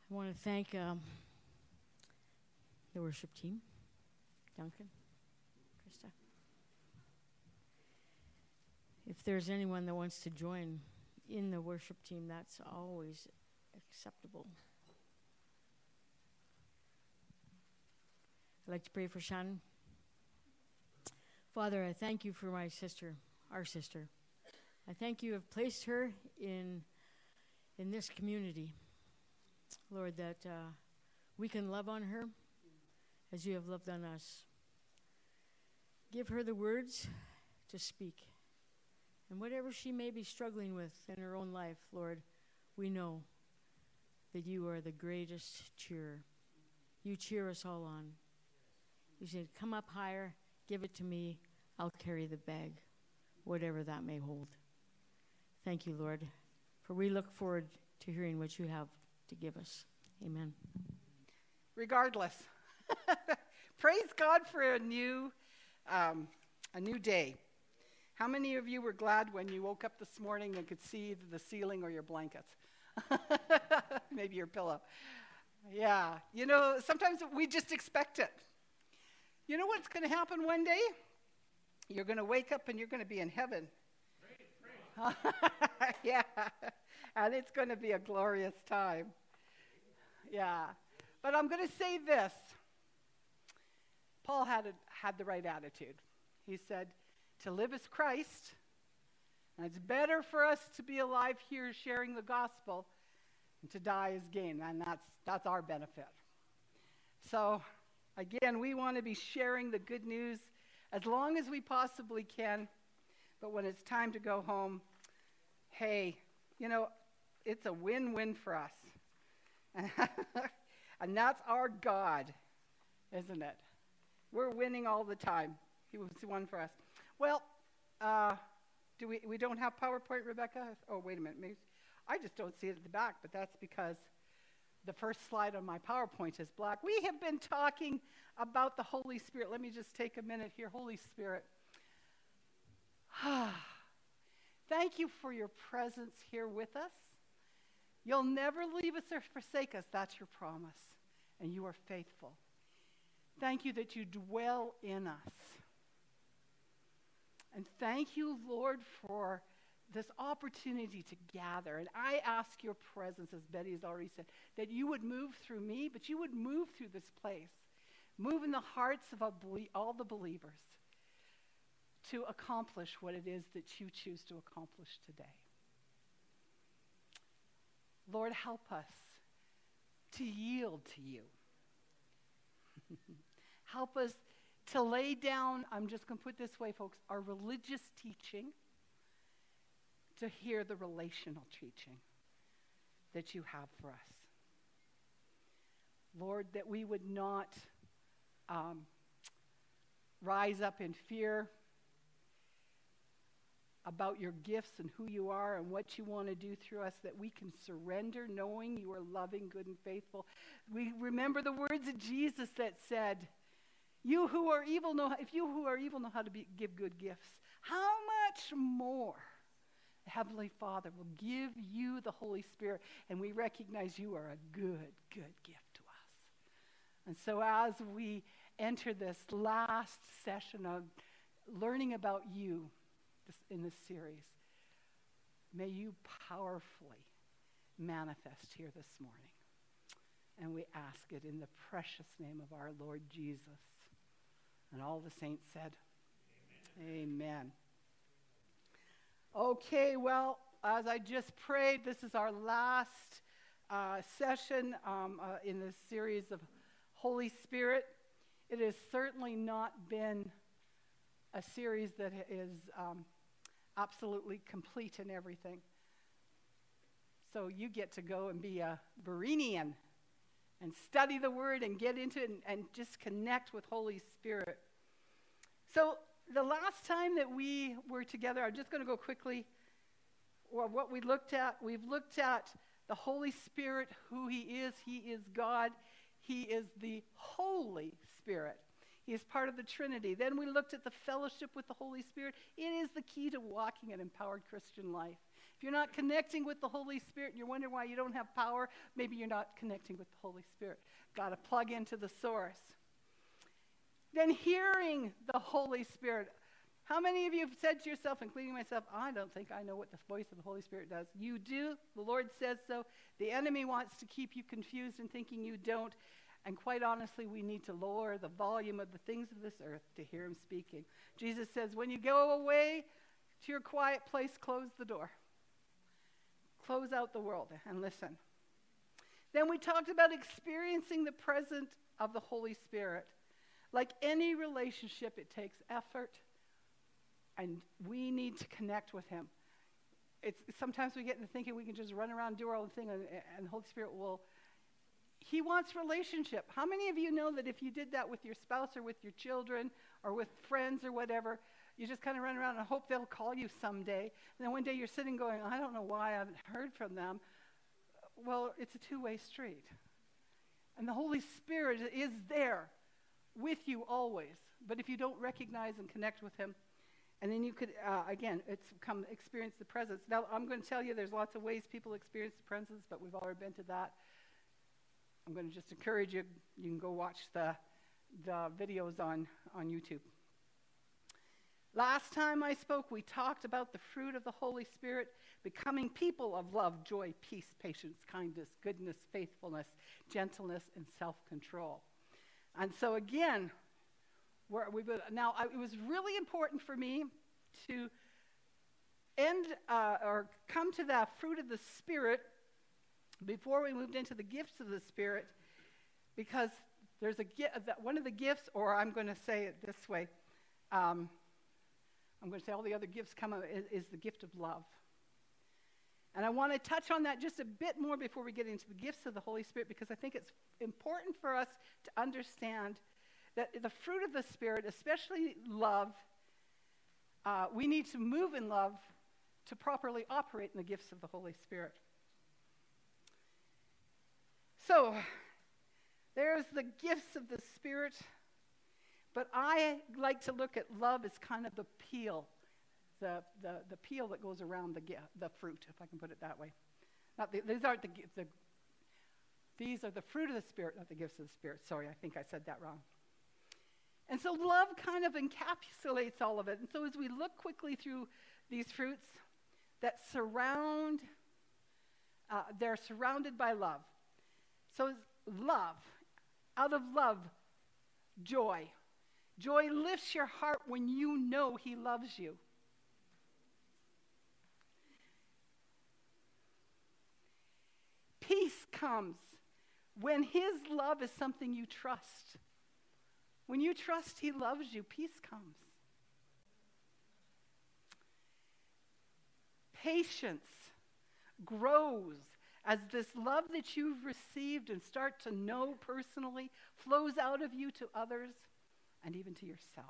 I want to thank the worship team, Duncan, Krista. If there's anyone that wants to join in the worship team, that's always acceptable. I'd like to pray for Shannon. Father, I thank you for my sister, our sister. I thank you have placed her in this community. Lord, that we can love on her as you have loved on us. Give her the words to speak. And whatever she may be struggling with in her own life, Lord, we know that you are the greatest cheerer. You cheer us all on. You said, come up higher, give it to me, I'll carry the bag, whatever that may hold. Thank you, Lord, for we look forward to hearing what you have to give us. Amen. Regardless, praise God for a new day. How many of you were glad when you woke up this morning and could see the ceiling or your blankets? Maybe your pillow. Yeah, you know, sometimes we just expect it. You know what's going to happen one day? You're going to wake up and you're going to be in heaven. Yeah, and it's going to be a glorious time. Yeah, but I'm going to say this. Paul had the right attitude. He said, to live is Christ, and it's better for us to be alive here sharing the gospel, and to die is gain, and that's our benefit. So, again, we want to be sharing the good news as long as we possibly can, but when it's time to go home, hey, you know, it's a win-win for us. And that's our God, isn't it? We're winning all the time. He won for us. Well, we don't have PowerPoint, Rebecca? Oh, wait a minute. Maybe, I just don't see it at the back, but that's because the first slide on my PowerPoint is black. We have been talking about the Holy Spirit. Let me just take a minute here. Holy Spirit. Thank you for your presence here with us. You'll never leave us or forsake us. That's your promise. And you are faithful. Thank you that you dwell in us. And thank you, Lord, for this opportunity to gather. And I ask your presence, as Betty has already said, that you would move through me, but you would move through this place. Move in the hearts of all the believers to accomplish what it is that you choose to accomplish today. Lord, help us to yield to you. Help us to lay down, I'm just going to put it this way, folks, our religious teaching to hear the relational teaching that you have for us. Lord, that we would not rise up in fear about your gifts and who you are and what you want to do through us, that we can surrender knowing you are loving, good, and faithful. We remember the words of Jesus that said, if you who are evil know how to give good gifts, how much more the Heavenly Father will give you the Holy Spirit, and we recognize you are a good, good gift to us. And so as we enter this last session of learning about you in this series, may you powerfully manifest here this morning. And we ask it in the precious name of our Lord Jesus. And all the saints said, Amen. Okay, well, as I just prayed, this is our last session in this series of Holy Spirit. It has certainly not been a series that is absolutely complete in everything. So you get to go and be a Bereanian and study the Word and get into it and just connect with Holy Spirit. So the last time that we were together, I'm just going to go quickly. Well, what we've looked at the Holy Spirit, who He is God. He is the Holy Spirit. He is part of the Trinity. Then we looked at the fellowship with the Holy Spirit. It is the key to walking an empowered Christian life. If you're not connecting with the Holy Spirit and you're wondering why you don't have power, maybe you're not connecting with the Holy Spirit. Got to plug into the source. Then hearing the Holy Spirit. How many of you have said to yourself, including myself, I don't think I know what the voice of the Holy Spirit does? You do. The Lord says so. The enemy wants to keep you confused and thinking you don't. And quite honestly, we need to lower the volume of the things of this earth to hear him speaking. Jesus says, when you go away to your quiet place, close the door. Close out the world and listen. Then we talked about experiencing the presence of the Holy Spirit. Like any relationship, it takes effort. And we need to connect with him. Sometimes we get into thinking we can just run around, do our own thing, and the Holy Spirit will. He wants relationship. How many of you know that if you did that with your spouse or with your children or with friends or whatever, you just kind of run around and hope they'll call you someday. And then one day you're sitting going, I don't know why I haven't heard from them. Well, it's a two-way street. And the Holy Spirit is there with you always. But if you don't recognize and connect with him, and then you could, again, experience the presence. Now, I'm going to tell you there's lots of ways people experience the presence, but we've already been to that. I'm going to just encourage you. You can go watch the videos on YouTube. Last time I spoke, we talked about the fruit of the Holy Spirit, becoming people of love, joy, peace, patience, kindness, goodness, faithfulness, gentleness, and self-control. And so again, it was really important for me to come to the fruit of the Spirit before we moved into the gifts of the Spirit, because there's one of the gifts, or I'm going to say it this way, I'm going to say all the other gifts come is the gift of love. And I want to touch on that just a bit more before we get into the gifts of the Holy Spirit, because I think it's important for us to understand that the fruit of the Spirit, especially love, we need to move in love to properly operate in the gifts of the Holy Spirit. So, there's the gifts of the Spirit, but I like to look at love as kind of the peel, the peel that goes around the fruit, if I can put it that way. These are the fruit of the Spirit, not the gifts of the Spirit. Sorry, I think I said that wrong. And so love kind of encapsulates all of it. And so as we look quickly through these fruits that they're surrounded by love. So love, out of love, joy. Joy lifts your heart when you know he loves you. Peace comes when his love is something you trust. When you trust he loves you, peace comes. Patience grows as this love that you've received and start to know personally flows out of you to others and even to yourself.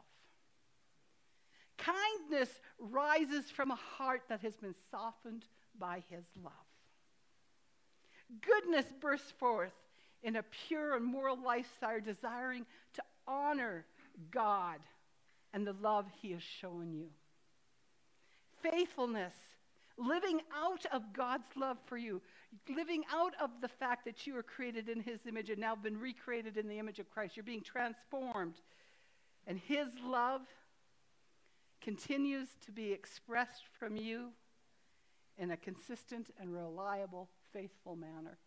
Kindness rises from a heart that has been softened by his love. Goodness bursts forth in a pure and moral lifestyle, desiring to honor God and the love he has shown you. Faithfulness, living out of God's love for you, living out of the fact that you are created in his image and now been recreated in the image of Christ. You're being transformed. And his love continues to be expressed from you in a consistent and reliable, faithful manner.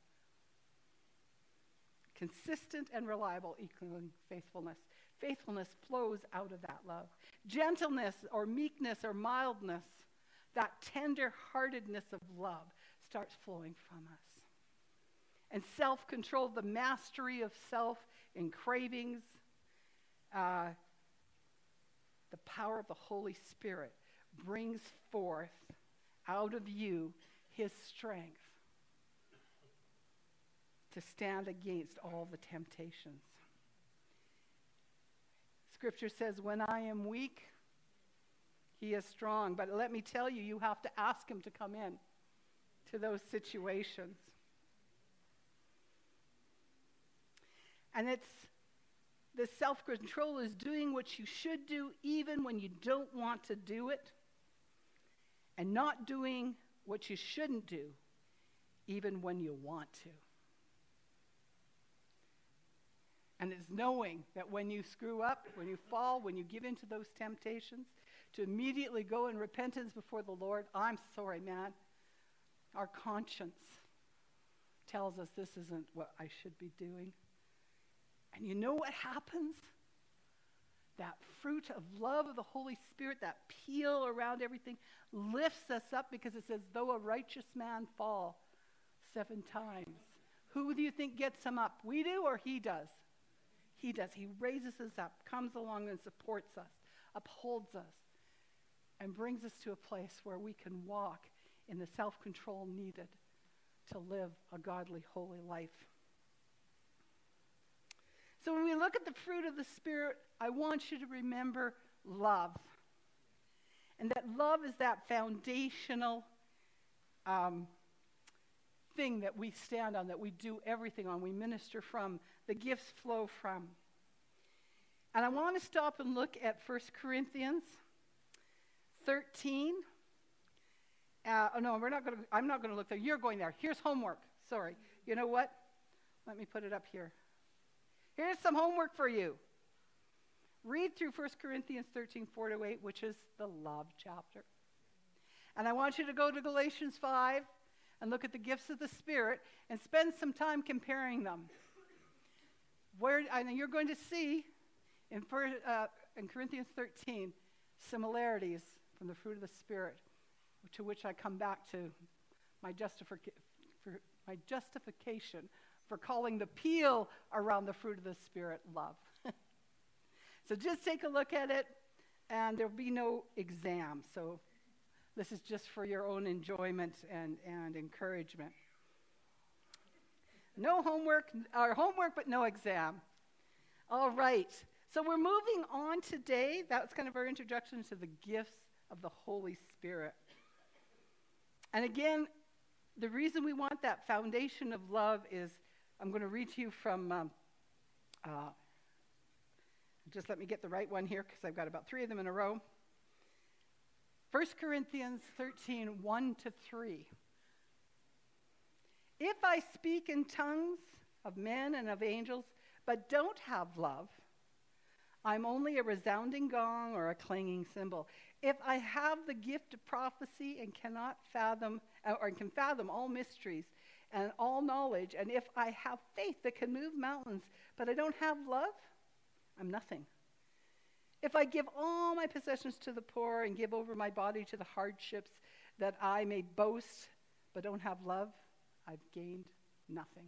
Consistent and reliable equaling faithfulness. Faithfulness flows out of that love. Gentleness or meekness or mildness, that tender-heartedness of love starts flowing from us. And self-control, the mastery of self in cravings, the power of the Holy Spirit brings forth out of you his strength to stand against all the temptations. Scripture says, when I am weak, he is strong. But let me tell you, you have to ask him to come in to those situations. And the self-control is doing what you should do even when you don't want to do it, and not doing what you shouldn't do, even when you want to. And it's knowing that when you screw up, when you fall, when you give in to those temptations, to immediately go in repentance before the Lord. I'm sorry, man. Our conscience tells us this isn't what I should be doing. And you know what happens? That fruit of love of the Holy Spirit, that peel around everything, lifts us up, because it says, though a righteous man fall 7 times, who do you think gets him up? We do, or he does? He does. He raises us up, comes along and supports us, upholds us, and brings us to a place where we can walk in the self-control needed to live a godly, holy life. So when we look at the fruit of the Spirit, I want you to remember love. And that love is that foundational thing that we stand on, that we do everything on, we minister from, the gifts flow from. And I want to stop and look at 1 Corinthians 13. I'm not going to look there. You're going there. Here's homework. Sorry. You know what? Let me put it up here. Here's some homework for you. Read through 1 Corinthians 13, 4-8, which is the love chapter. And I want you to go to Galatians 5 and look at the gifts of the Spirit and spend some time comparing them. And you're going to see in Corinthians 13 similarities from the fruit of the Spirit, to which I come back to my justification for calling the peel around the fruit of the Spirit love. So just take a look at it, and there'll be no exam. So this is just for your own enjoyment and encouragement. No homework, or homework but no exam. All right. So we're moving on today. That's kind of our introduction to the gifts of the Holy Spirit. And again, the reason we want that foundation of love is, I'm going to read to you from, just let me get the right one here, because I've got about 3 of them in a row. 1 Corinthians 13, 1-3. If I speak in tongues of men and of angels, but don't have love, I'm only a resounding gong or a clanging cymbal. If I have the gift of prophecy and can fathom all mysteries and all knowledge, and if I have faith that can move mountains, but I don't have love, I'm nothing. If I give all my possessions to the poor and give over my body to the hardships that I may boast, but don't have love, I've gained nothing.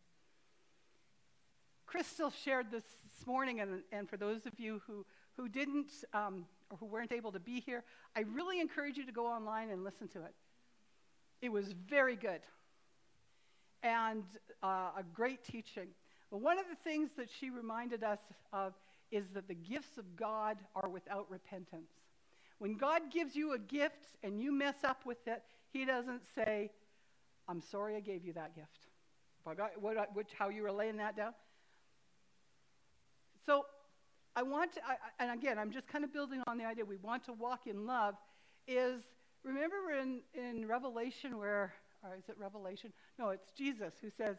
Crystal shared this morning, and for those of you who didn't or who weren't able to be here, I really encourage you to go online and listen to it. It was very good and a great teaching. But one of the things that she reminded us of is that the gifts of God are without repentance. When God gives you a gift and you mess up with it, he doesn't say, I'm sorry I gave you that gift. How you were laying that down. So and again, I'm just kind of building on the idea we want to walk in love, is, remember in Revelation or is it Revelation? No, it's Jesus who says,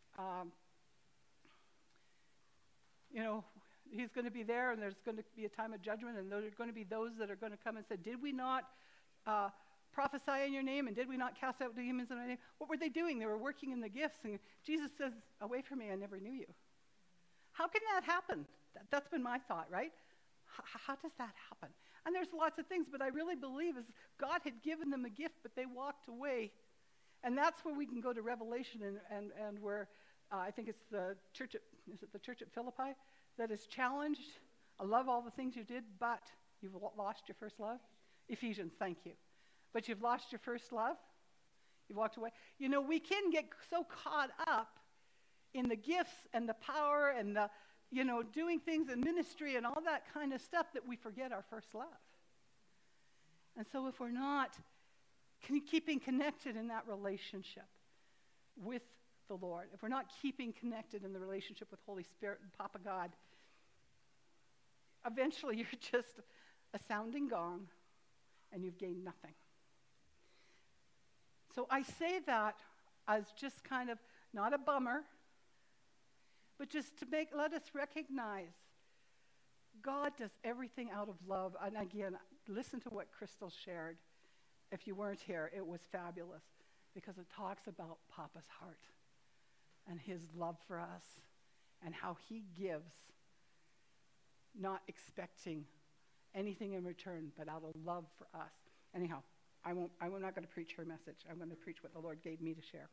he's going to be there, and there's going to be a time of judgment, and there are going to be those that are going to come and say, did we not prophesy in your name, and did we not cast out demons in my name? What were they doing? They were working in the gifts, and Jesus says, away from me, I never knew you. How can that happen? That's been my thought, right? How does that happen? And there's lots of things, but I really believe is God had given them a gift, but they walked away. And that's where we can go to Revelation and where I think it's the church at Philippi that is challenged. I love all the things you did, but you've lost your first love. Ephesians, thank you. But you've lost your first love. You've walked away. We can get so caught up in the gifts and the power and the, doing things in ministry and all that kind of stuff that we forget our first love. And so if we're not keeping connected in that relationship with the Lord, if we're not keeping connected in the relationship with Holy Spirit and Papa God, eventually you're just a sounding gong and you've gained nothing. So I say that as just kind of not a bummer, but just to let us recognize God does everything out of love. And again, listen to what Crystal shared. If you weren't here, it was fabulous because it talks about Papa's heart and his love for us and how he gives, not expecting anything in return, but out of love for us. Anyhow, I'm not going to preach her message. I'm going to preach what the Lord gave me to share.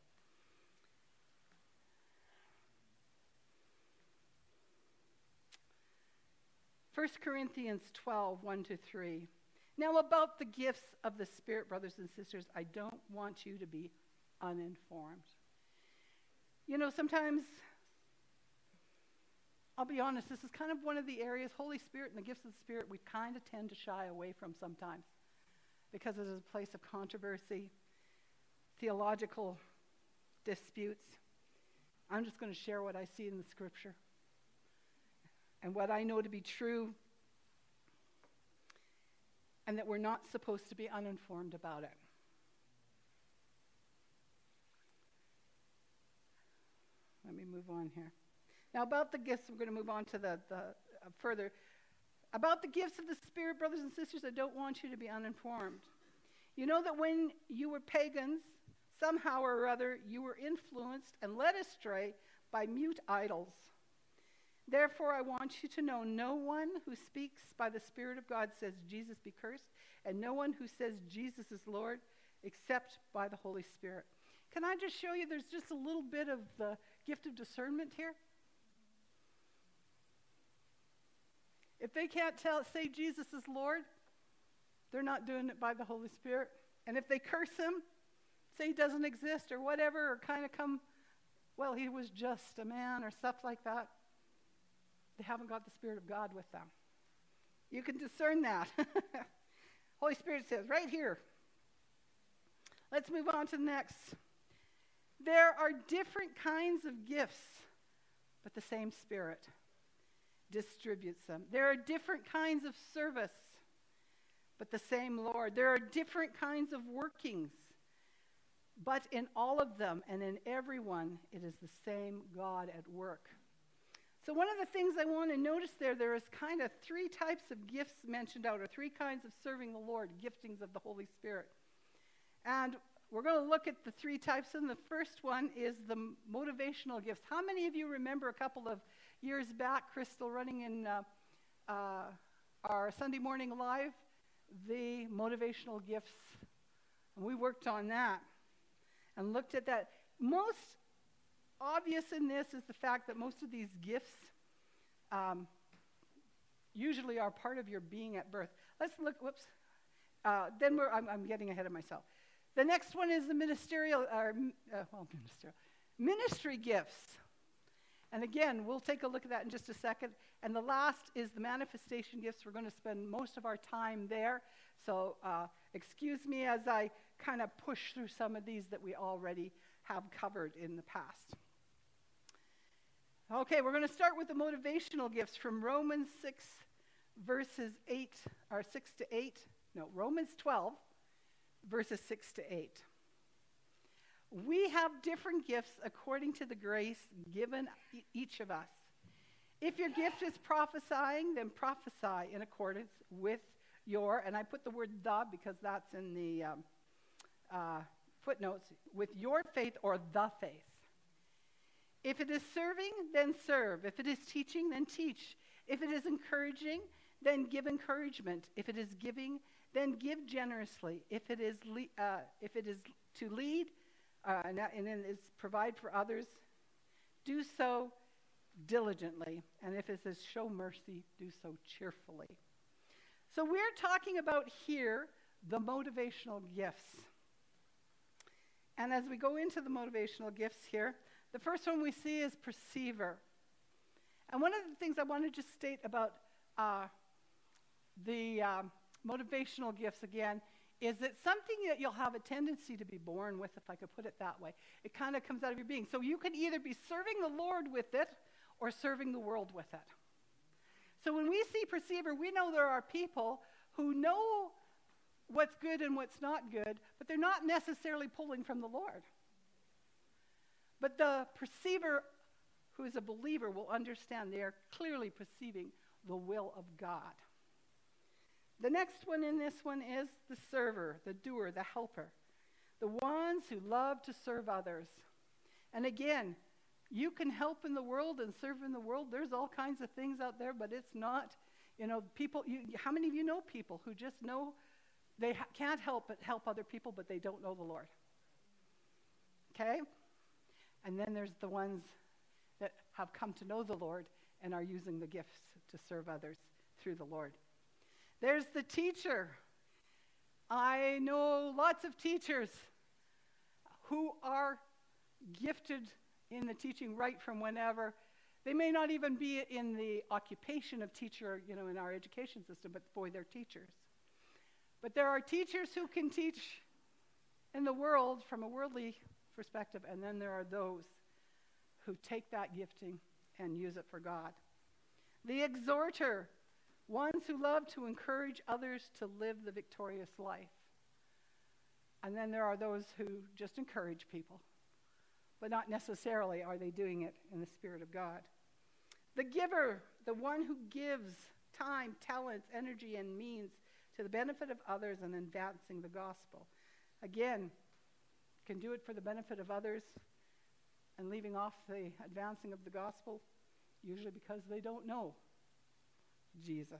First Corinthians 12, 1-3. Now about the gifts of the Spirit, brothers and sisters, I don't want you to be uninformed. You know, sometimes, I'll be honest, this is kind of one of the areas, Holy Spirit and the gifts of the Spirit, we kind of tend to shy away from sometimes because it is a place of controversy, theological disputes. I'm just going to share what I see in the Scripture and what I know to be true, and that we're not supposed to be uninformed about it. Let me move on here. Now about the gifts, we're going to move on to the further. About the gifts of the Spirit, brothers and sisters, I don't want you to be uninformed. You know that when you were pagans, somehow or other, you were influenced and led astray by mute idols. Therefore, I want you to know no one who speaks by the Spirit of God says Jesus be cursed, and no one who says Jesus is Lord except by the Holy Spirit. Can I just show you there's just a little bit of the gift of discernment here? If they can't say Jesus is Lord, they're not doing it by the Holy Spirit. And if they curse him, say he doesn't exist or whatever, or kind of come, well, he was just a man or stuff like that, they haven't got the Spirit of God with them. You can discern that. Holy Spirit says right here. Let's move on to the next. There are different kinds of gifts, but the same Spirit distributes them. There are different kinds of service, but the same Lord. There are different kinds of workings, but in all of them and in everyone, it is the same God at work. So one of the things I want to notice there is kind of three types of gifts mentioned out, or three kinds of serving the Lord, giftings of the Holy Spirit. And we're going to look at the three types, and the first one is the motivational gifts. How many of you remember a couple of years back, Crystal, running in our Sunday morning live, the motivational gifts? And we worked on that and looked at that. Most obvious in this is the fact that most of these gifts usually are part of your being at birth. Let's look, I'm getting ahead of myself. The next one is the ministry gifts. And again, we'll take a look at that in just a second. And the last is the manifestation gifts. We're going to spend most of our time there. So excuse me as I kind of push through some of these that we already have covered in the past. Okay, we're going to start with the motivational gifts from Romans 6, verses 8, or 6 to 8. No, Romans 12, verses 6 to 8. We have different gifts according to the grace given each of us. If your gift is prophesying, then prophesy in accordance with your, and I put the word the because that's in the footnotes, with your faith or the faith. If it is serving, then serve. If it is teaching, then teach. If it is encouraging, then give encouragement. If it is giving, then give generously. If it is to lead, and then is provide for others, do so diligently. And if it says show mercy, do so cheerfully. So we're talking about here the motivational gifts. And as we go into the motivational gifts here, the first one we see is perceiver. And one of the things I want to just state about the motivational gifts again is it's something that you'll have a tendency to be born with, if I could put it that way. It kind of comes out of your being. So you can either be serving the Lord with it or serving the world with it. So when we see perceiver, we know there are people who know what's good and what's not good, but they're not necessarily pulling from the Lord. But the perceiver who is a believer will understand they are clearly perceiving the will of God. The next one in this one is the server, the doer, the helper. The ones who love to serve others. And again, you can help in the world and serve in the world. There's all kinds of things out there, but it's not, people, how many of you know people who just know they can't help but help other people, but they don't know the Lord? Okay? And then there's the ones that have come to know the Lord and are using the gifts to serve others through the Lord. There's the teacher. I know lots of teachers who are gifted in the teaching right from whenever. They may not even be in the occupation of teacher, in our education system, but boy, they're teachers. But there are teachers who can teach in the world from a worldly perspective, and then there are those who take that gifting and use it for God. The exhorter, ones who love to encourage others to live the victorious life. And then there are those who just encourage people, but not necessarily are they doing it in the Spirit of God. The giver, the one who gives time, talents, energy, and means to the benefit of others and advancing the gospel. Again, can do it for the benefit of others and leaving off the advancing of the gospel, usually because they don't know Jesus.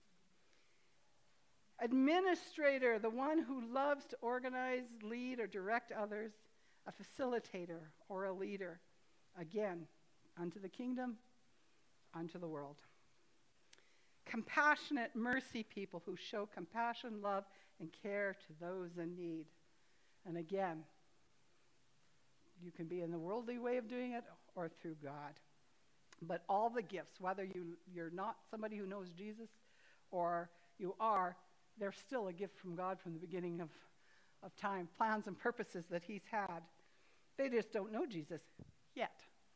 Administrator, the one who loves to organize, lead, or direct others, a facilitator or a leader. Again, unto the kingdom, unto the world. Compassionate mercy people who show compassion, love, and care to those in need. And again, you can be in the worldly way of doing it or through God. But all the gifts, whether you're not somebody who knows Jesus or you are, they're still a gift from God from the beginning of time, plans and purposes that he's had. They just don't know Jesus yet.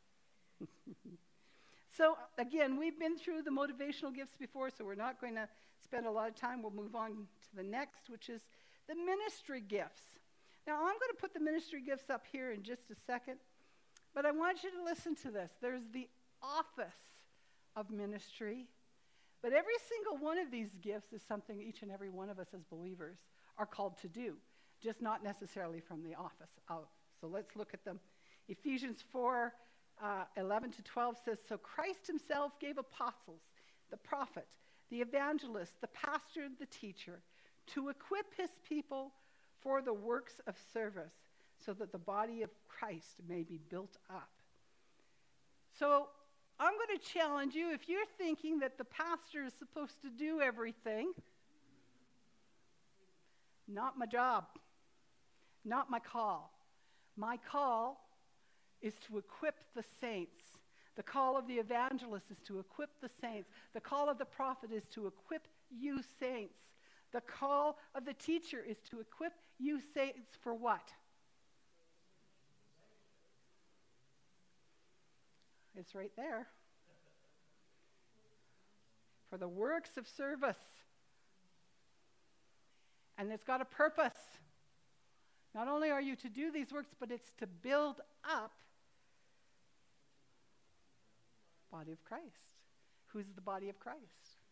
So again, we've been through the motivational gifts before, so we're not going to spend a lot of time. We'll move on to the next, which is the ministry gifts. Now, I'm going to put the ministry gifts up here in just a second, but I want you to listen to this. There's the office of ministry, but every single one of these gifts is something each and every one of us as believers are called to do, just not necessarily from the office out. So let's look at them. Ephesians 4, 11 to 12 says, "So Christ himself gave apostles, the prophet, the evangelist, the pastor, the teacher, to equip his people for the works of service, so that the body of Christ may be built up." So I'm going to challenge you, if you're thinking that the pastor is supposed to do everything, not my job, not my call. My call is to equip the saints. The call of the evangelist is to equip the saints. The call of the prophet is to equip you saints. The call of the teacher is to equip you saints for what? It's right there. For the works of service. And it's got a purpose. Not only are you to do these works, but it's to build up the body of Christ. Who's the body of Christ?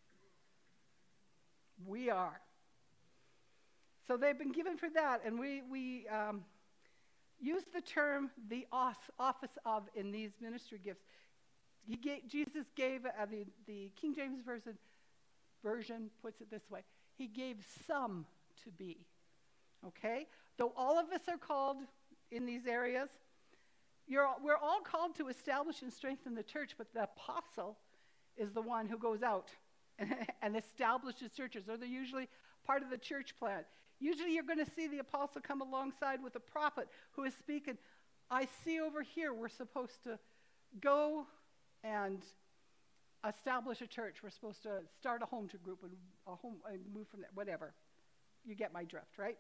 We are. So they've been given for that, and we use the term the office of in these ministry gifts. Jesus gave, the King James version puts it this way, he gave some to be. Okay? Though all of us are called in these areas, we're all called to establish and strengthen the church, but the apostle is the one who goes out and establishes churches. Or they're usually part of the church plant. Usually you're going to see the apostle come alongside with a prophet who is speaking. I see over here we're supposed to go and establish a church. We're supposed to start a home group and move from there, whatever. You get my drift, right?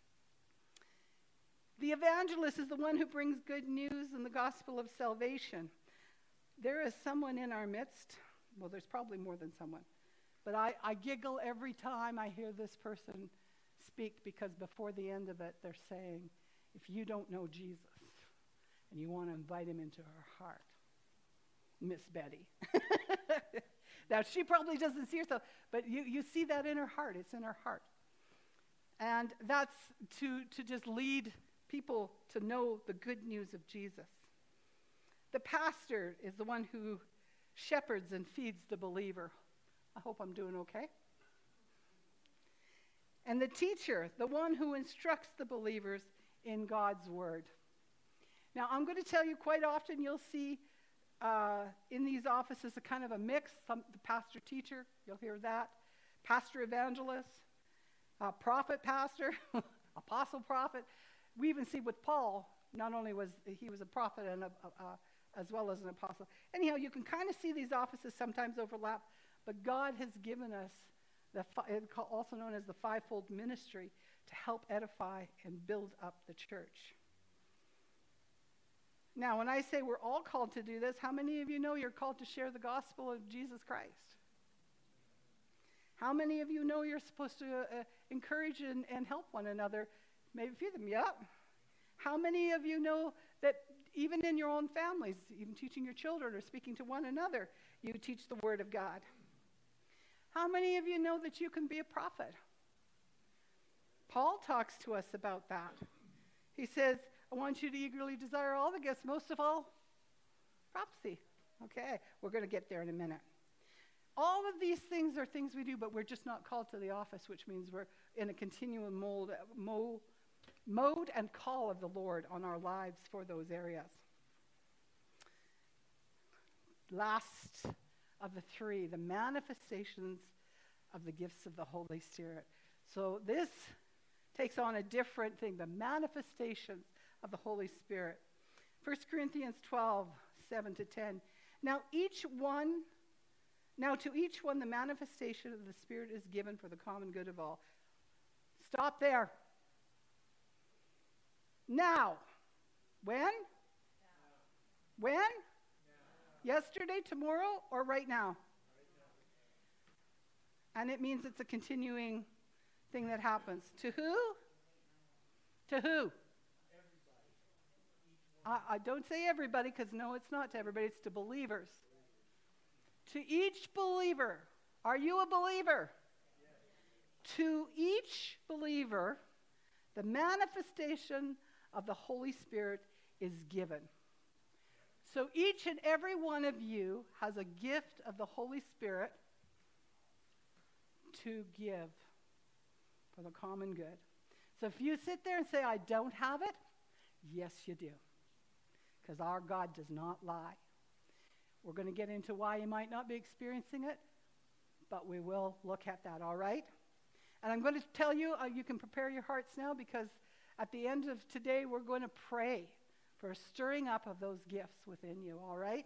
The evangelist is the one who brings good news and the gospel of salvation. There is someone in our midst, well, there's probably more than someone, but I giggle every time I hear this person speak, because before the end of it, they're saying, if you don't know Jesus and you want to invite him into our heart, Miss Betty. Now, she probably doesn't see herself, but you see that in her heart. It's in her heart. And that's to just lead people to know the good news of Jesus. The pastor is the one who shepherds and feeds the believer. I hope I'm doing okay. And the teacher, the one who instructs the believers in God's word. Now, I'm going to tell you, quite often you'll see in these offices a kind of a mix. The pastor teacher, you'll hear that. Pastor evangelist, prophet pastor, apostle prophet. We even see with Paul, not only was he a prophet and as well as an apostle. Anyhow, you can kind of see these offices sometimes overlap, but God has given us also known as the fivefold ministry to help edify and build up the church. Now, when I say we're all called to do this, how many of you know you're called to share the gospel of Jesus Christ? How many of you know you're supposed to encourage and help one another? Maybe a few of them, yeah. How many of you know that even in your own families, even teaching your children or speaking to one another, you teach the word of God? How many of you know that you can be a prophet? Paul talks to us about that. He says, I want you to eagerly desire all the gifts, most of all, prophecy. Okay, we're going to get there in a minute. All of these things are things we do, but we're just not called to the office, which means we're in a continuum mode and call of the Lord on our lives for those areas. Last of the three, the manifestations of the gifts of the Holy Spirit. So this takes on a different thing, the manifestations of the Holy Spirit. 1 Corinthians 12, 7-10. Now to each one the manifestation of the Spirit is given for the common good of all. Stop there. Now. When? Now. When? Now. Yesterday, tomorrow, or right now? Right now. And it means it's a continuing thing that happens. To who? To who? I don't say everybody, because no, it's not to everybody. It's to believers. To each believer. Are you a believer? Yes. To each believer, the manifestation of the Holy Spirit is given. So each and every one of you has a gift of the Holy Spirit to give for the common good. So if you sit there and say, I don't have it, yes, you do. Because our God does not lie. We're going to get into why you might not be experiencing it, but we will look at that, all right? And I'm going to tell you, you can prepare your hearts now, because at the end of today, we're going to pray for a stirring up of those gifts within you, all right?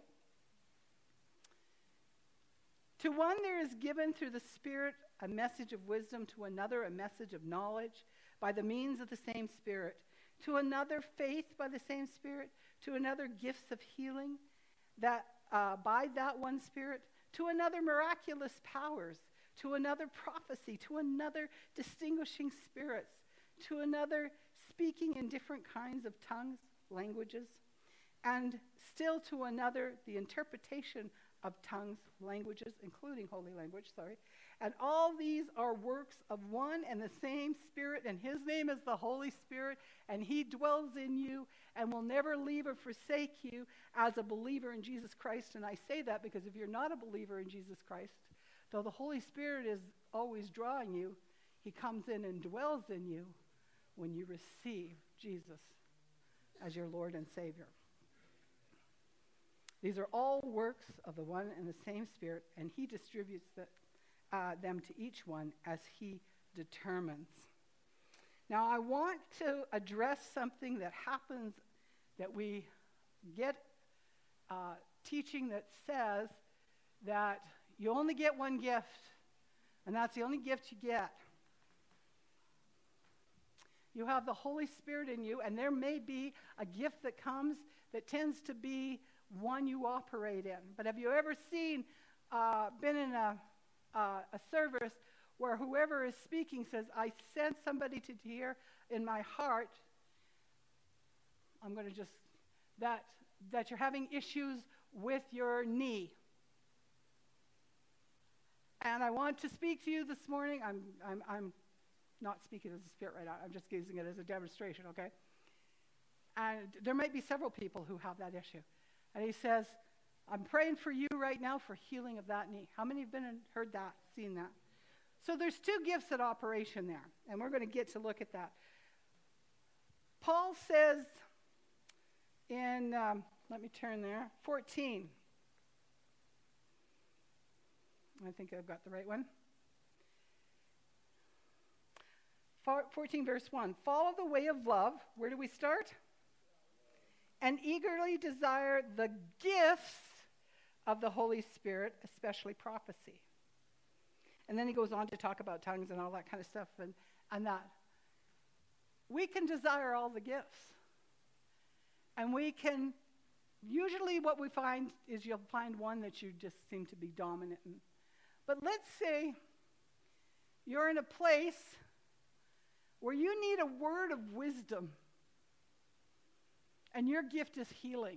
To one there is given through the Spirit a message of wisdom, to another a message of knowledge by the means of the same Spirit, to another faith by the same Spirit, to another gifts of healing that by that one Spirit, to another miraculous powers, to another prophecy, to another distinguishing spirits, to another speaking in different kinds of tongues, languages, and still to another the interpretation of tongues, languages, including holy language, And all these are works of one and the same Spirit, and his name is the Holy Spirit, and he dwells in you and will never leave or forsake you as a believer in Jesus Christ. And I say that because if you're not a believer in Jesus Christ, though the Holy Spirit is always drawing you, he comes in and dwells in you when you receive Jesus as your Lord and Savior. These are all works of the one and the same Spirit, and he distributes them to each one as he determines. Now, I want to address something that happens, that we get teaching that says that you only get one gift, and that's the only gift you get. You have the Holy Spirit in you, and there may be a gift that comes that tends to be one you operate in. But have you ever been in a service where whoever is speaking says, I sense somebody to hear in my heart. I'm going to just, that you're having issues with your knee. And I want to speak to you this morning. I'm not speaking as a spirit right now. I'm just using it as a demonstration, okay? And there might be several people who have that issue. And he says, I'm praying for you right now for healing of that knee. How many have been and heard that, seen that? So there's two gifts at operation there, and we're going to get to look at that. Paul says in, let me turn there, 14. I think I've got the right one. 14 verse 1. Follow the way of love. Where do we start? And eagerly desire the gifts of the Holy Spirit, especially prophecy. And then he goes on to talk about tongues and all that kind of stuff and that. We can desire all the gifts. And we can, usually what we find is you'll find one that you just seem to be dominant in. But let's say you're in a place where you need a word of wisdom, and your gift is healing.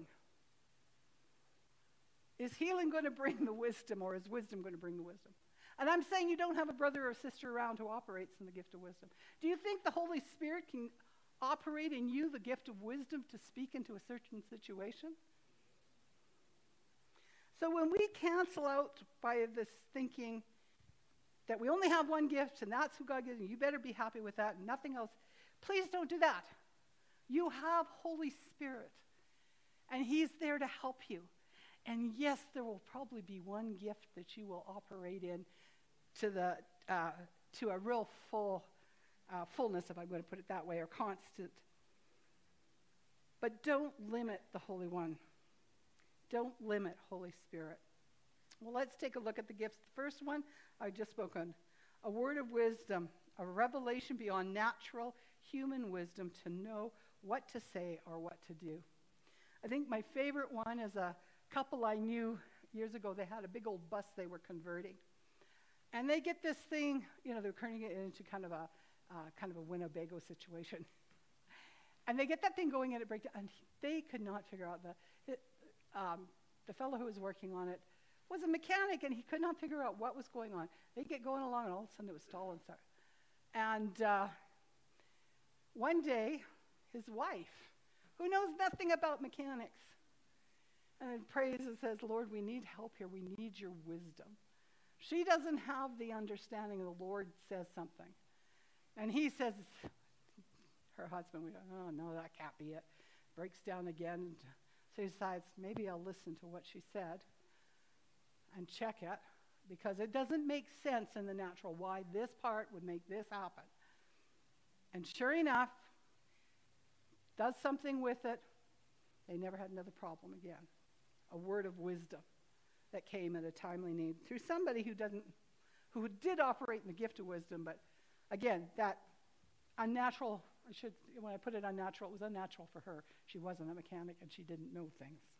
Is healing going to bring the wisdom, or is wisdom going to bring the wisdom? And I'm saying you don't have a brother or sister around who operates in the gift of wisdom. Do you think the Holy Spirit can operate in you the gift of wisdom to speak into a certain situation? So when we cancel out by this thinking that we only have one gift and that's who God gives you, you better be happy with that and nothing else, please don't do that. You have Holy Spirit, and he's there to help you. And yes, there will probably be one gift that you will operate in to a real fullness, if I'm going to put it that way, or constant. But don't limit the Holy One. Don't limit Holy Spirit. Well, let's take a look at the gifts. The first one I just spoke on, a word of wisdom, a revelation beyond natural human wisdom to know what to say or what to do. I think my favorite one is a couple I knew years ago. They had a big old bus they were converting. And they get this thing, they're turning it into kind of a Winnebago situation. And they get that thing going and it breaks down. And they could not figure out the fellow who was working on it was a mechanic, and he could not figure out what was going on. They get going along, and all of a sudden it was stall and start. And one day, his wife, who knows nothing about mechanics, and prays and says, Lord, we need help here. We need your wisdom. She doesn't have the understanding. The Lord says something. And he says, her husband, we go, oh, no, that can't be it. Breaks down again. So he decides, maybe I'll listen to what she said and check it, because it doesn't make sense in the natural why this part would make this happen. And sure enough, does something with it. They never had another problem again. A word of wisdom that came at a timely need through somebody who did operate in the gift of wisdom, but again, that unnatural, when I put it unnatural, it was unnatural for her. She wasn't a mechanic and she didn't know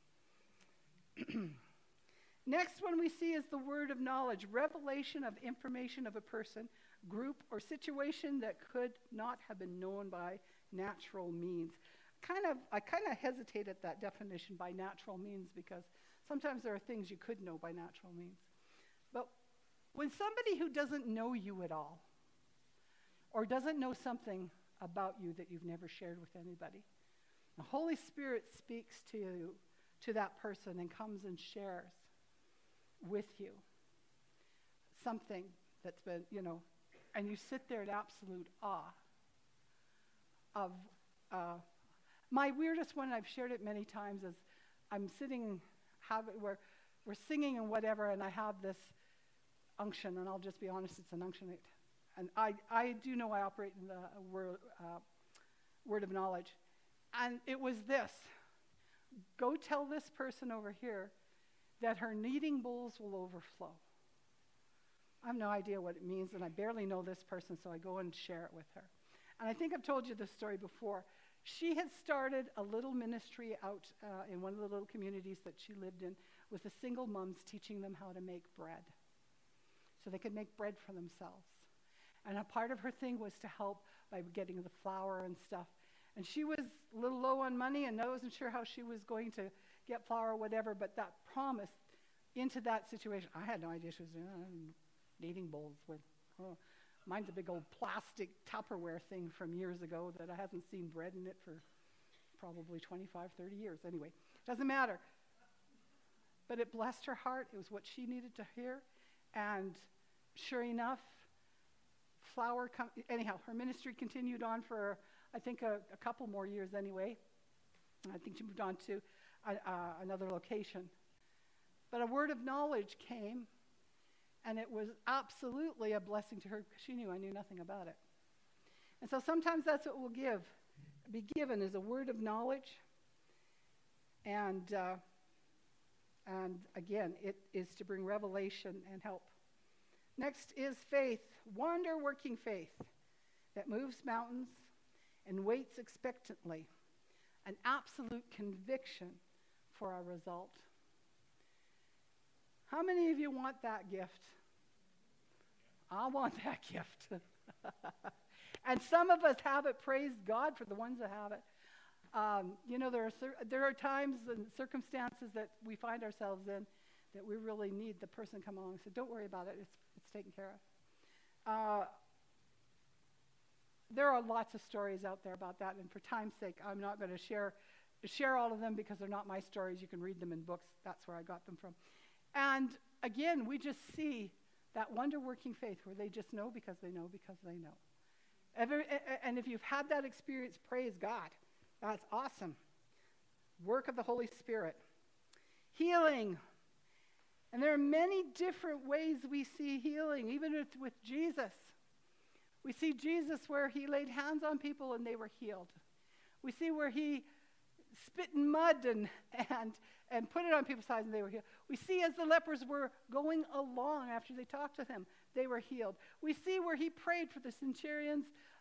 things. Next one we see is the word of knowledge, revelation of information of a person, group, or situation that could not have been known by natural means. I kind of hesitate at that definition by natural means, because sometimes there are things you could know by natural means. But when somebody who doesn't know you at all, or doesn't know something about you that you've never shared with anybody, the Holy Spirit speaks to you, to that person, and comes and shares with you something that's been, and you sit there in absolute awe of, my weirdest one, I've shared it many times, is I'm sitting, we're singing and whatever, and I have this unction, and I'll just be honest, it's an unction. And I do know I operate in the word of knowledge. And it was this: go tell this person over here that her kneading bowls will overflow. I have no idea what it means, and I barely know this person, so I go and share it with her. And I think I've told you this story before. She had started a little ministry out in one of the little communities that she lived in with the single moms, teaching them how to make bread so they could make bread for themselves. And a part of her thing was to help by getting the flour and stuff. And she was a little low on money, and I wasn't sure how she was going to get flour or whatever, but that promise into that situation. I had no idea she was kneading bowls with, mine's a big old plastic Tupperware thing from years ago that I haven't seen bread in it for probably 25, 30 years. Anyway, doesn't matter. But it blessed her heart. It was what she needed to hear. And sure enough, anyhow, her ministry continued on for, I think, a couple more years anyway. I think she moved on to another location. But a word of knowledge came, and it was absolutely a blessing to her because she knew I knew nothing about it. And so sometimes that's what we'll be given is a word of knowledge. And again, it is to bring revelation and help. Next is faith, wonder-working faith that moves mountains and waits expectantly, an absolute conviction for a result. How many of you want that gift? I want that gift. And some of us have it, praise God for the ones that have it. There are times and circumstances that we find ourselves in that we really need the person come along and say, don't worry about it, it's taken care of. There are lots of stories out there about that, and for time's sake, I'm not going to share all of them because they're not my stories. You can read them in books. That's where I got them from. And again, we just see that wonder-working faith where they just know because they know because they know. And if you've had that experience, praise God. That's awesome. Work of the Holy Spirit. Healing. And there are many different ways we see healing, even with Jesus. We see Jesus where he laid hands on people and they were healed. We see where he spit in mud and put it on people's eyes and they were healed. We see as the lepers were going along after they talked to him, they were healed. We see where he prayed for the centurion's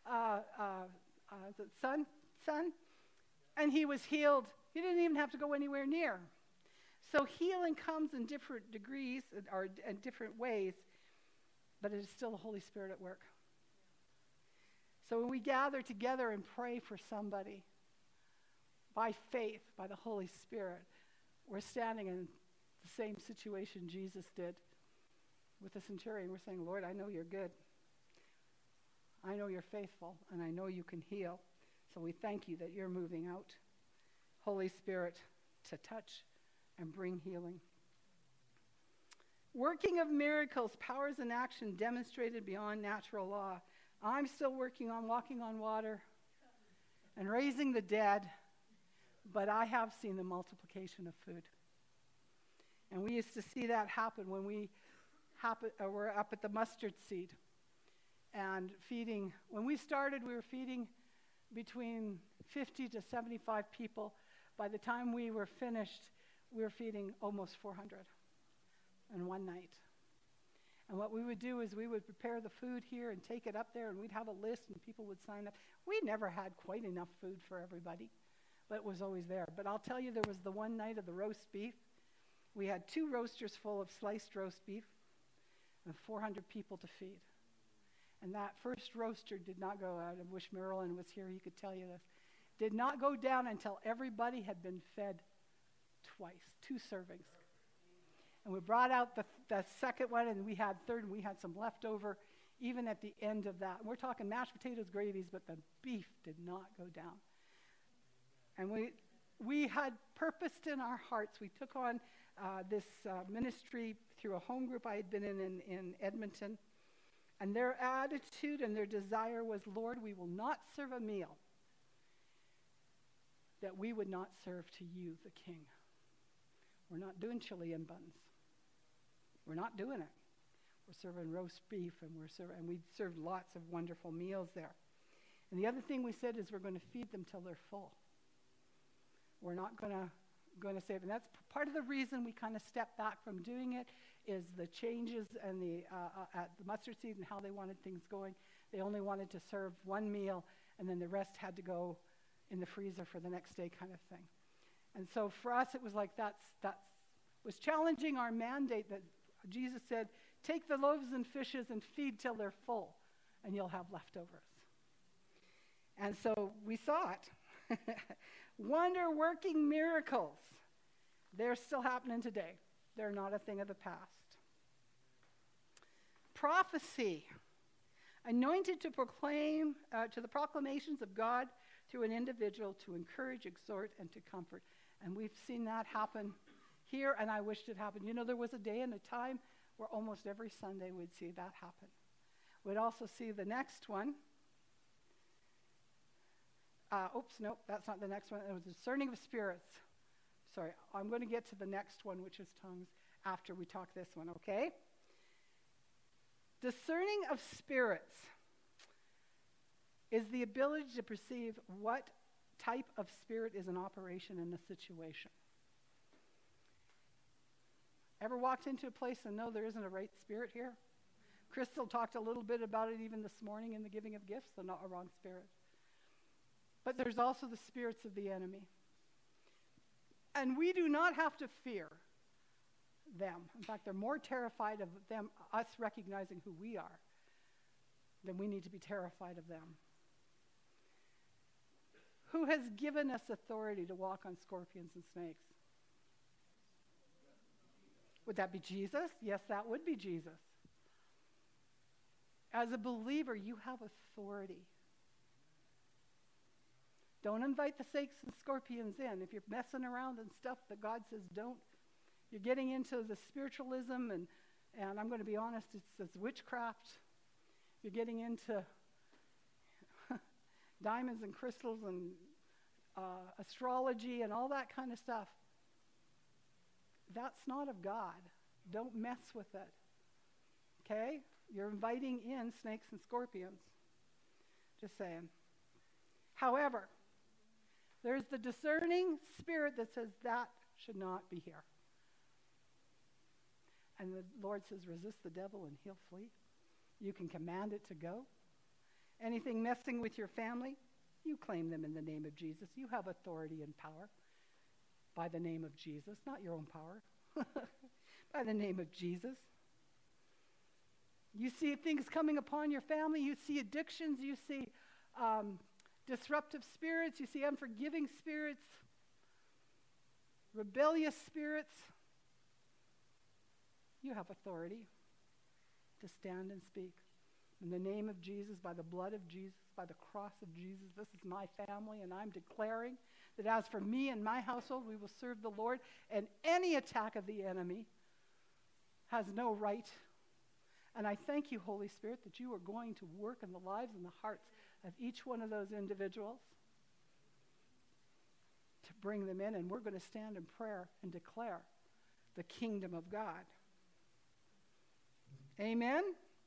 son, and he was healed. He didn't even have to go anywhere near. So healing comes in different degrees or in different ways, but it is still the Holy Spirit at work. So when we gather together and pray for somebody, by faith, by the Holy Spirit, we're standing in the same situation Jesus did with the centurion. We're saying, Lord, I know you're good. I know you're faithful, and I know you can heal. So we thank you that you're moving out, Holy Spirit, to touch and bring healing. Working of miracles, powers in action demonstrated beyond natural law. I'm still working on walking on water and raising the dead, but I have seen the multiplication of food. And we used to see that happen when we were up at the mustard seed and feeding. When we started, we were feeding between 50 to 75 people. By the time we were finished, we were feeding almost 400 in one night. And what we would do is we would prepare the food here and take it up there, and we'd have a list, and people would sign up. We never had quite enough food for everybody, but it was always there. But I'll tell you, there was the one night of the roast beef. We had 2 roasters full of sliced roast beef and 400 people to feed. And that first roaster did not go out. I wish Marilyn was here, he could tell you this. Did not go down until everybody had been fed twice, 2 servings. And we brought out the second one, and we had third, and we had some left over even at the end of that. And we're talking mashed potatoes, gravies, but the beef did not go down. And we had purposed in our hearts. We took on this ministry through a home group I had been in Edmonton. And their attitude and their desire was, Lord, we will not serve a meal that we would not serve to you, the King. We're not doing chili and buns. We're not doing it. We're serving roast beef, and we served lots of wonderful meals there. And the other thing we said is we're going to feed them till they're full. We're not going to save. And that's part of the reason we kind of stepped back from doing it is the changes and at the mustard seed and how they wanted things going. They only wanted to serve one meal, and then the rest had to go in the freezer for the next day kind of thing. And so for us, it was like that was challenging our mandate that Jesus said, take the loaves and fishes and feed till they're full. and you'll have leftovers. And so we saw it. Wonder-working miracles. They're still happening today. They're not a thing of the past. Prophecy. Anointed to proclaim, to the proclamations of God through an individual to encourage, exhort, and to comfort. And we've seen that happen here, and I wished it happened. You know, there was a day and a time where almost every Sunday we'd see that happen. We'd also see the next one. Nope, that's not the next one. It was discerning of spirits. Sorry, I'm going to get to the next one, which is tongues, after we talk this one, okay? Discerning of spirits is the ability to perceive what type of spirit is in operation in a situation. Ever walked into a place and know there isn't a right spirit here? Crystal talked a little bit about it even this morning in the giving of gifts, so not a wrong spirit. But there's also the spirits of the enemy. And we do not have to fear them. In fact, they're more terrified of them, us recognizing who we are, than we need to be terrified of them. Who has given us authority to walk on scorpions and snakes? Would that be Jesus? Yes, that would be Jesus. As a believer, you have authority. Don't invite the snakes and scorpions in. If you're messing around and stuff that God says don't, you're getting into the spiritualism, and I'm going to be honest, it's witchcraft. You're getting into diamonds and crystals and astrology and all that kind of stuff. That's not of God. Don't mess with it. Okay? You're inviting in snakes and scorpions. Just saying. However, there's the discerning spirit that says that should not be here. And the Lord says, resist the devil and he'll flee. You can command it to go. Anything messing with your family, you claim them in the name of Jesus. You have authority and power by the name of Jesus, not your own power. By the name of Jesus. You see things coming upon your family. You see addictions. You see disruptive spirits. You see unforgiving spirits. Rebellious spirits. You have authority to stand and speak. In the name of Jesus, by the blood of Jesus, by the cross of Jesus, this is my family, and I'm declaring that as for me and my household, we will serve the Lord, and any attack of the enemy has no right. And I thank you, Holy Spirit, that you are going to work in the lives and the hearts of each one of those individuals to bring them in, and we're going to stand in prayer and declare the kingdom of God. Amen?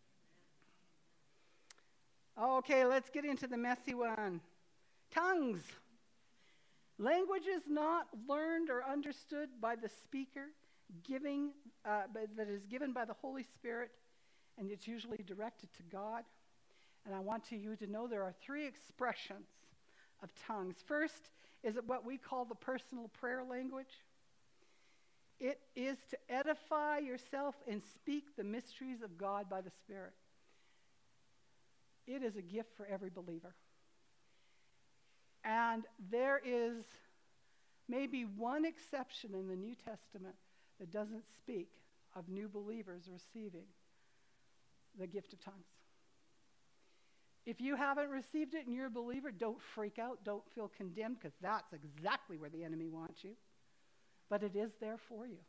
Okay, let's get into the messy one. Tongues. Languages not learned or understood by the speaker, that is given by the Holy Spirit, and it's usually directed to God. And I want you to know there are three expressions of tongues. First is what we call the personal prayer language. It is to edify yourself and speak the mysteries of God by the Spirit. It is a gift for every believer. And there is maybe one exception in the New Testament that doesn't speak of new believers receiving the gift of tongues. If you haven't received it and you're a believer, don't freak out, don't feel condemned, because that's exactly where the enemy wants you. But it is there for you.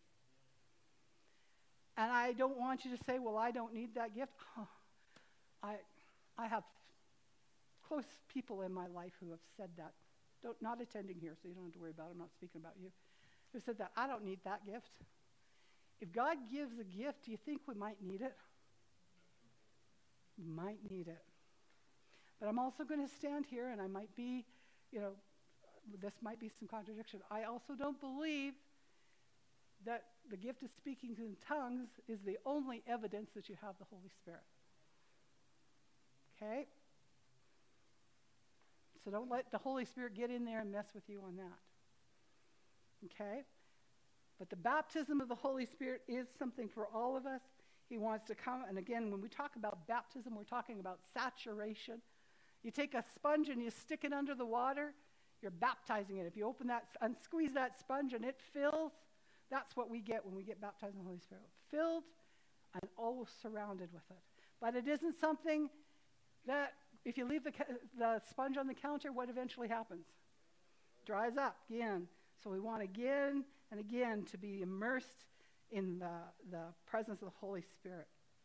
And I don't want you to say, well, I don't need that gift. I have close people in my life who have said that. Not attending here, so you don't have to worry about it. I'm not speaking about you. Who said that? I don't need that gift. If God gives a gift, do you think we might need it? We might need it. But I'm also going to stand here, and I might be, this might be some contradiction. I also don't believe that the gift of speaking in tongues is the only evidence that you have the Holy Spirit. Okay? So don't let the Holy Spirit get in there and mess with you on that. Okay? But the baptism of the Holy Spirit is something for all of us. He wants to come. And again, when we talk about baptism, we're talking about saturation. You take a sponge and you stick it under the water, you're baptizing it. If you open that and squeeze that sponge and it fills, that's what we get when we get baptized in the Holy Spirit. Filled and always surrounded with it. But it isn't something that if you leave the sponge on the counter, what eventually happens? Dries up again. So we want again and again to be immersed in the presence of the Holy Spirit.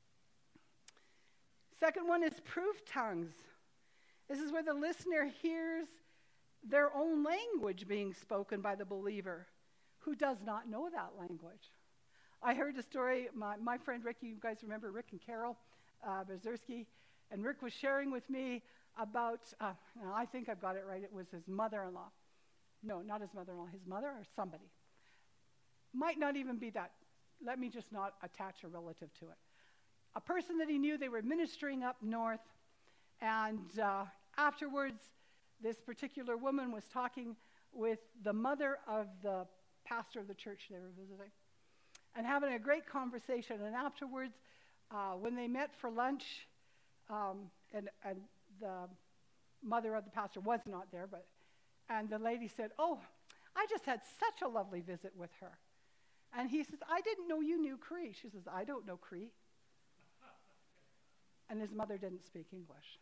Second one is proof tongues. This is where the listener hears their own language being spoken by the believer who does not know that language. I heard a story, my friend Rick, you guys remember Rick and Carol Bezerski, and Rick was sharing with me about, I think I've got it right, it was his mother-in-law. No, not his mother-in-law, his mother or somebody. Might not even be that. Let me just not attach a relative to it. A person that he knew, they were ministering up north, and afterwards, this particular woman was talking with the mother of the pastor of the church they were visiting, and having a great conversation. And afterwards, when they met for lunch, and the mother of the pastor was not there, and the lady said, "Oh, I just had such a lovely visit with her." And he says, "I didn't know you knew Cree." She says, "I don't know Cree." And his mother didn't speak English.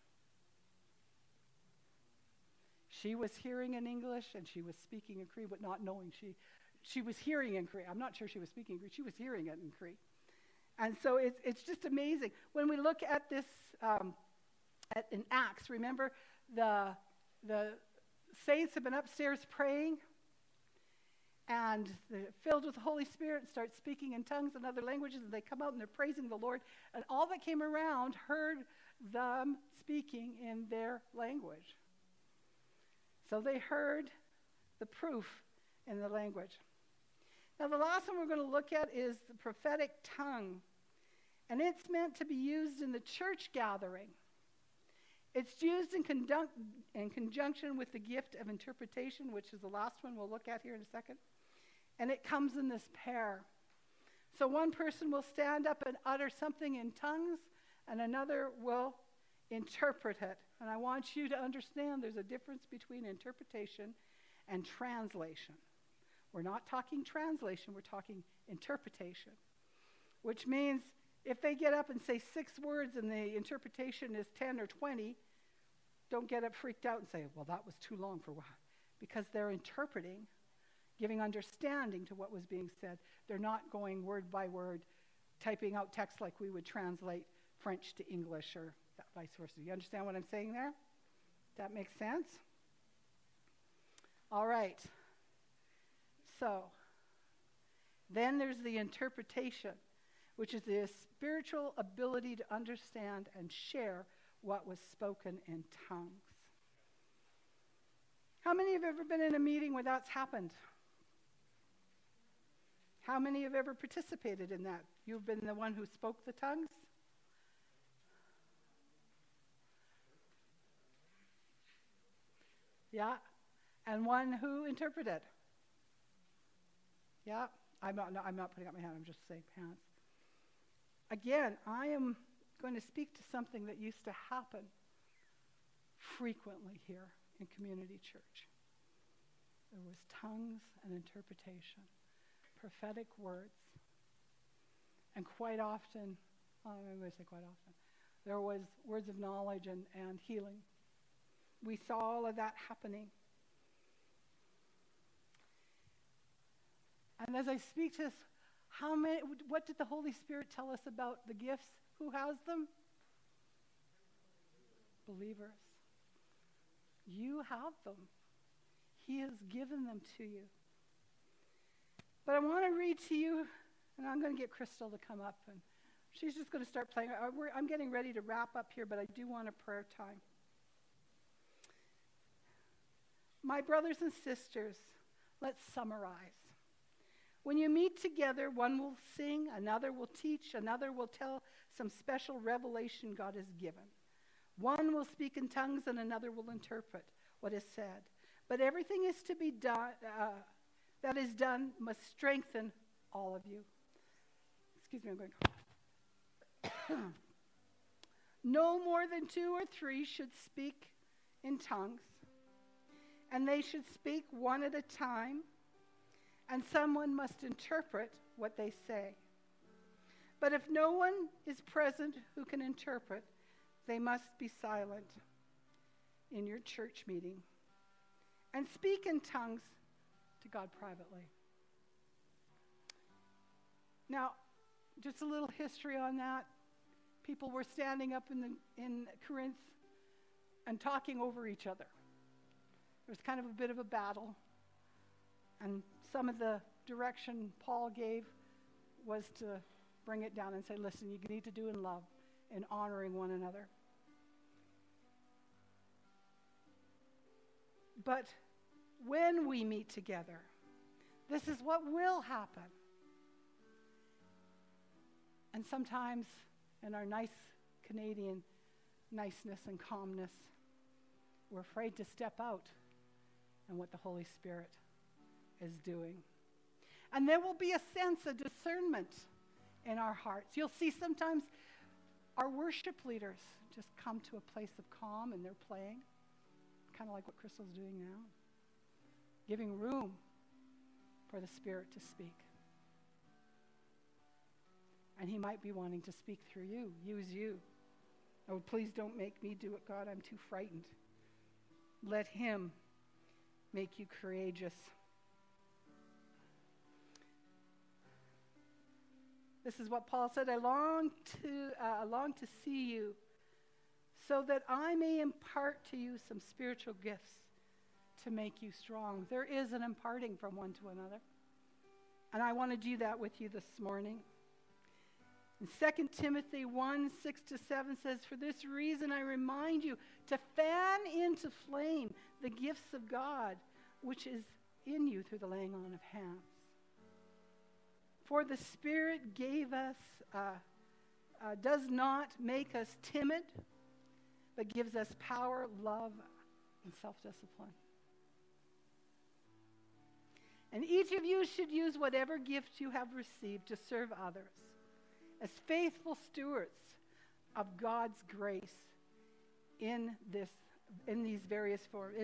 She was hearing in English and she was speaking in Cree, but not knowing she was hearing in Cree. I'm not sure she was speaking Cree. She was hearing it in Cree. And so it's just amazing. When we look at this in Acts, remember the saints have been upstairs praying, and they're filled with the Holy Spirit and start speaking in tongues and other languages, and they come out and they're praising the Lord, and all that came around heard them speaking in their language. So they heard the proof in the language. Now the last one we're going to look at is the prophetic tongue, and it's meant to be used in the church gathering. It's used in conjunction with the gift of interpretation, which is the last one we'll look at here in a second. And it comes in this pair. So one person will stand up and utter something in tongues, and another will interpret it. And I want you to understand there's a difference between interpretation and translation. We're not talking translation, we're talking interpretation, which means if they get up and say 6 words and the interpretation is 10 or 20, don't get up freaked out and say, "Well, that was too long for what?" Because they're interpreting, giving understanding to what was being said. They're not going word by word, typing out text like we would translate French to English or vice versa. You understand what I'm saying there? That makes sense? All right. So, then there's the interpretation, which is the spiritual ability to understand and share what was spoken in tongues. How many have ever been in a meeting where that's happened? How many have ever participated in that? You've been the one who spoke the tongues? Yeah. And one who interpreted? Yeah. I'm not putting up my hand, I'm just saying hands. Again, I am going to speak to something that used to happen frequently here in Community Church. There was tongues and interpretation, prophetic words, and quite often, I'm going to say quite often, there was words of knowledge and healing. We saw all of that happening. And as I speak to this, what did the Holy Spirit tell us about the gifts? Who has them? Believers. You have them. He has given them to you. But I want to read to you, and I'm going to get Crystal to come up, and she's just going to start playing. I'm getting ready to wrap up here, but I do want a prayer time. My brothers and sisters, let's summarize. When you meet together, one will sing, another will teach, another will tell some special revelation God has given. One will speak in tongues and another will interpret what is said. But everything is to be done, that is done must strengthen all of you. Excuse me, I'm going. No more than 2 or 3 should speak in tongues, and they should speak one at a time, and someone must interpret what they say. But if no one is present who can interpret, they must be silent in your church meeting and speak in tongues to God privately. Now, just a little history on that. People were standing up in Corinth and talking over each other. There was kind of a bit of a battle. And some of the direction Paul gave was to bring it down and say, listen, you need to do in love and honoring one another. But when we meet together, this is what will happen. And sometimes in our nice Canadian niceness and calmness, we're afraid to step out in what the Holy Spirit is doing. And there will be a sense of discernment in our hearts. You'll see sometimes our worship leaders just come to a place of calm and they're playing, kind of like what Crystal's doing now, giving room for the Spirit to speak. And he might be wanting to speak through you, use you. Oh, please don't make me do it, God. I'm too frightened. Let him make you courageous. This is what Paul said, I long to see you so that I may impart to you some spiritual gifts to make you strong. There is an imparting from one to another. And I want to do that with you this morning. And 2 Timothy 1, 6-7 says, for this reason I remind you to fan into flame the gifts of God, which is in you through the laying on of hands. For the Spirit gave us, does not make us timid, but gives us power, love, and self-discipline. And each of you should use whatever gift you have received to serve others as faithful stewards of God's grace in its various forms.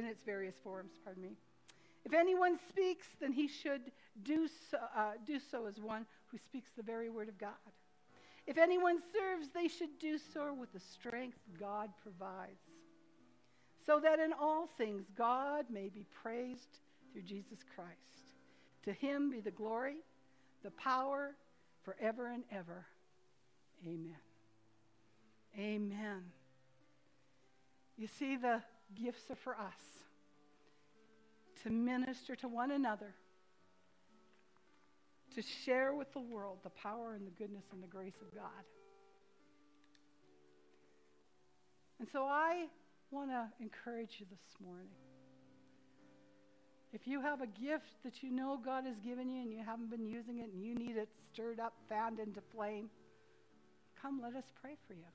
If anyone speaks, then he should do so as one who speaks the very word of God. If anyone serves, they should do so with the strength God provides, so that in all things God may be praised through Jesus Christ. To him be the glory, the power, forever and ever. Amen. Amen. You see, the gifts are for us to minister to one another, to share with the world the power and the goodness and the grace of God. And so I want to encourage you this morning. If you have a gift that you know God has given you and you haven't been using it and you need it stirred up, fanned into flame, come, let us pray for you.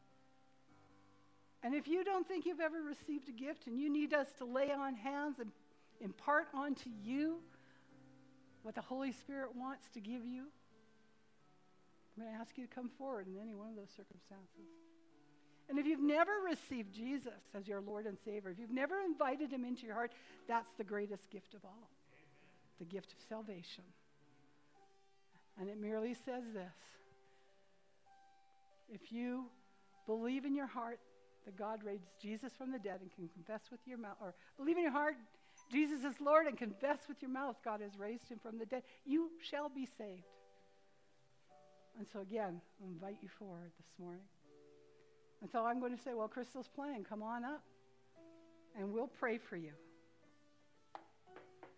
And if you don't think you've ever received a gift and you need us to lay on hands and impart onto you what the Holy Spirit wants to give you, I'm going to ask you to come forward in any one of those circumstances. And if you've never received Jesus as your Lord and Savior, if you've never invited him into your heart, that's the greatest gift of all. Amen. The gift of salvation. And it merely says this: if you believe in your heart that God raised Jesus from the dead and can confess with your mouth, or believe in your heart Jesus is Lord and confess with your mouth God has raised him from the dead, you shall be saved. And so again, I invite you forward this morning. And so I'm going to say, well, Crystal's playing. Come on up, and we'll pray for you.